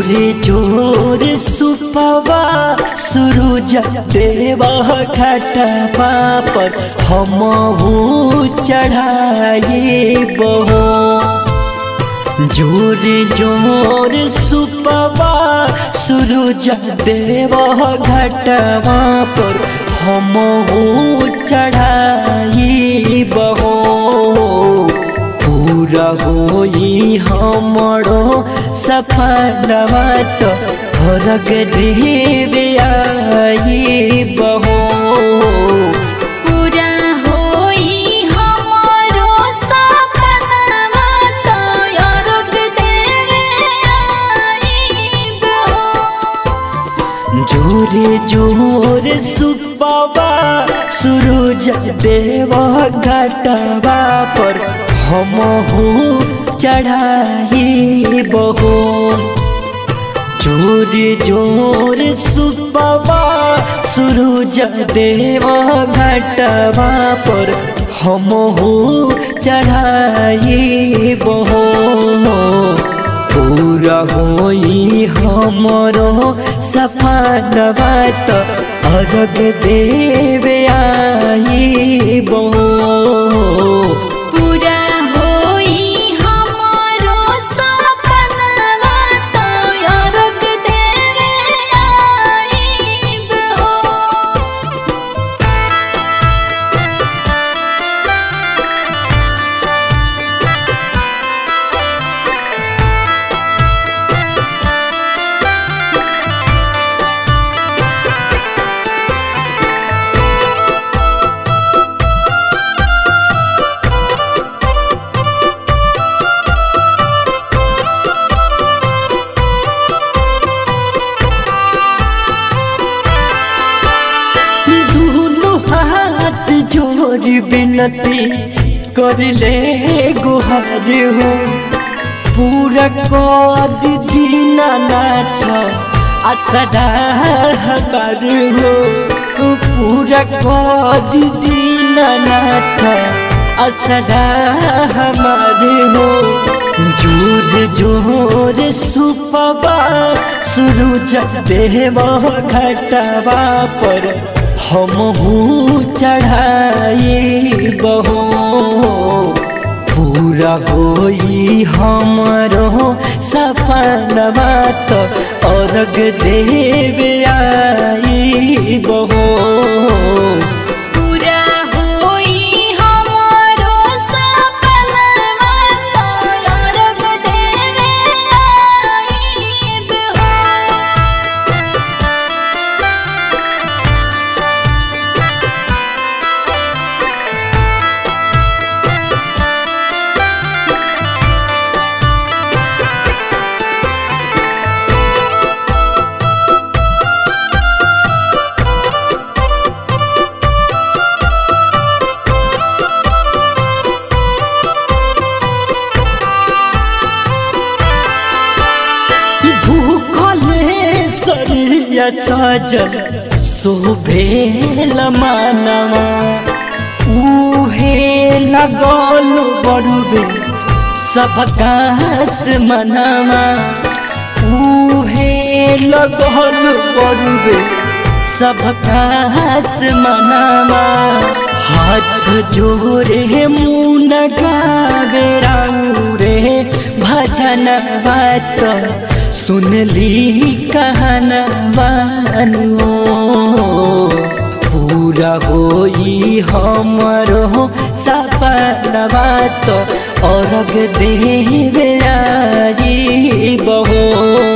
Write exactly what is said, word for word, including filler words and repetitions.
जोरे जोरे सुपवा सूरज देवा घाटवा पर हम चढ़ाई बहो। जोरे जोरे सुपवा सूरज देवा घाटवा पर हम चढ़ाई बहो। पूरा होई हमरो सपनवा तो हरग देवे आई बहो। पूरा होई हमरो सपनवा तो हरग देवे आई बहो। जोरे जोरे सुपवा सूरज देवा घाटवा पर हम चढ़ाई बहो। जोरे जोरे सुपवा सूरज देवा घाटवा पर हम चढ़ाई बहो। पूरा होई हमरो सपनवा तो अर्घ देवे आई बहो। पूरा होई हमरो सपनवा तो अर्घ देवे आई बहो। जोरी बिनती कर ले गुहार हो। पूरा कद दीनानाथ असरा हमार हो। पूरा कद दीनानाथ असरा हमार हो। जोर जोर सुपवा सूरज देवा घाटवा पर हम चढ़ाई बहो। पूरा होई हमरो सपनवा तो अर्घ देवे आई बहो। पूरा होई हमरो सपनवा तो अर्घ देवे आई बहो। सरिया सजल शोभेल मानवा उहे लगल बड़ुबे सबकास मनवा। उहे लगल बड़ुबे सबकास मनवा। हाथ जोरे मुन गावे रे भजनवा तो सुनली कहनवा। पूरा होई हमरो सपनवा तो अर्घ देवे आई बहो।